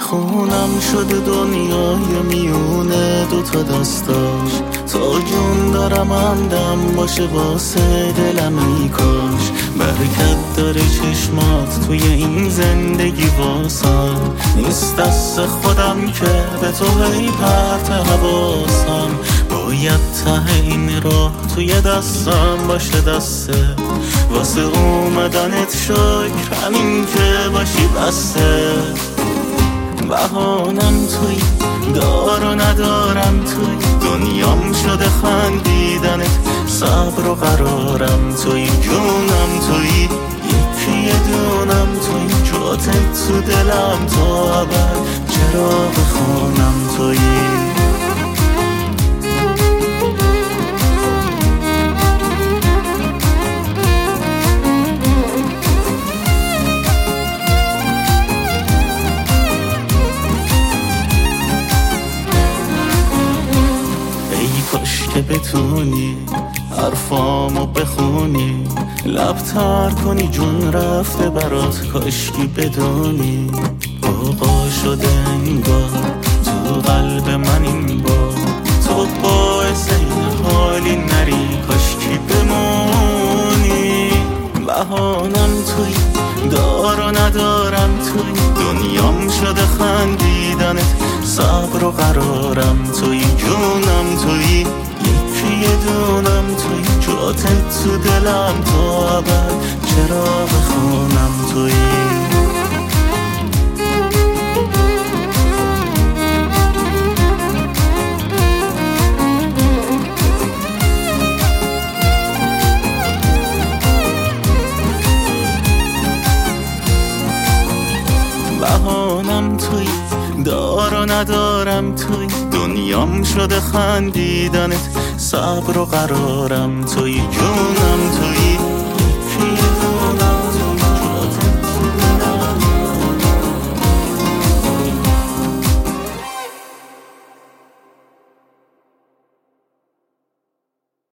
خونم شده دنیای میونه دوتا دستاش، تا جون دارم همدم باشه واسه دلم ای کاش. برکت داره چشمات توی این زندگی واسم، نیست دست خودم که به تو هی پرت حواسم. باید ته این راه توی دستم باشه دسته، واسه اومدنت شکر همین که باشی بسته. بهانم توی، دار و ندارم توی، دنیام شده خندیدنت، صبر و قرارم توی، جونم توی، یکی دونم توی، جاتت تو دلم تا ابد، چراغ خونم توی. کاش که بتونی حرفامو بخونی، لب تر کنی جون رفته برات، کاش که بدونی آقا شده انگار تو قلب من این بار، تو باعث این حالی نری، کاش که بمونی. بهانم توی، دار و ندارم توی، دنیام شده خندیدنت، صبر و قرارم توی، جونم توی، یکی دونم توی، جاتت تو دلم تا ابد، چراغ خونم توی. بهانم توی، دار و ندارم توی، دنیام شده خندیدنت، صبر و قرارم توی، جونم توی.